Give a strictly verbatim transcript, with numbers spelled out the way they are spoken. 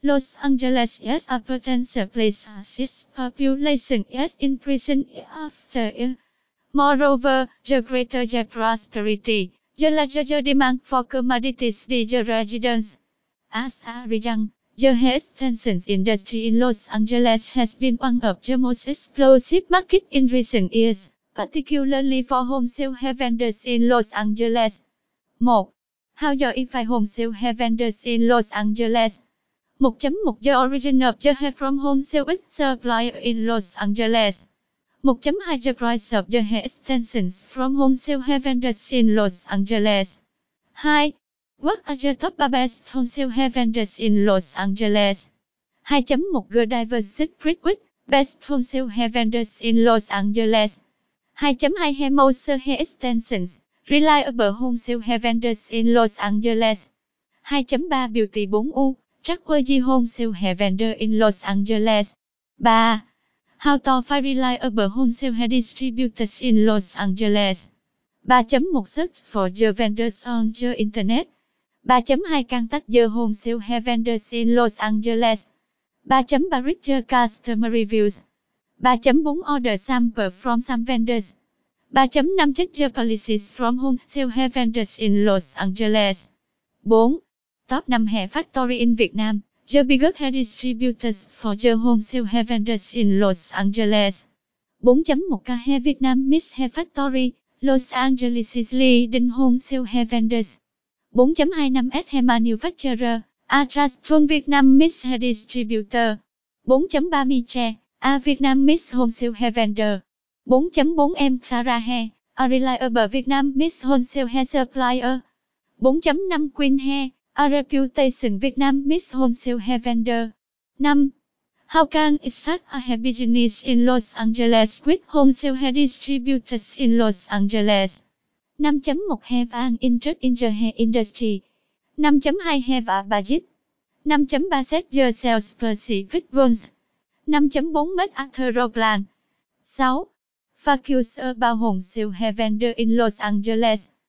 Los Angeles is a potential place as its population is increasing after it. Moreover, the greater the prosperity, the larger the demand for commodities by the residents. As a result, the extension industry in Los Angeles has been one of the most explosive markets in recent years, particularly for wholesale vendors in Los Angeles. one. How justify wholesale vendors in Los Angeles? one chấm một The origin of the hair from wholesale supply in Los Angeles. one chấm hai The price of the hair extensions from wholesale vendors in Los Angeles. two. What are the top best wholesale vendors in Los Angeles? two chấm một The diversity with best wholesale vendors in Los Angeles. two chấm hai Most hair extensions, reliable wholesale vendors in Los Angeles. two chấm ba Beauty four U, trustworthy wholesale vendor in Los Angeles. three. How to find reliable wholesale distributors in Los Angeles. three chấm một Search for the vendors on the internet. three chấm hai Contact the wholesale vendors in Los Angeles. three chấm ba Read the customer reviews. three chấm bốn Order sample from some vendors. three chấm năm Check the policies from wholesale vendors in Los Angeles. four. Top five hair factory in Vietnam, the biggest hair distributors for the wholesale vendors in Los Angeles. four chấm một K Hair Vietnam Mix Hair Factory, Los Angeles leading wholesale vendors. four chấm hai năm S Hair Manufacturer, a trustful Vietnam Mix Hair Distributor. four chấm ba Miche, a Vietnam Mix Wholesale Vendor. four chấm bốn M Sarah Hair, a reliable Vietnam Mix Wholesale Hair Supplier. four chấm năm Queen Hair, a reputation Vietnam Mix Wholesale Vendor. five. How can I start a hair business in Los Angeles with wholesale hair distributors in Los Angeles? five chấm một Have an interest in the hair industry. five chấm hai Have a budget. five chấm ba Set yourself specific goals. five chấm bốn Make a thorough plan. six. Focus about wholesale hair vendor in Los Angeles.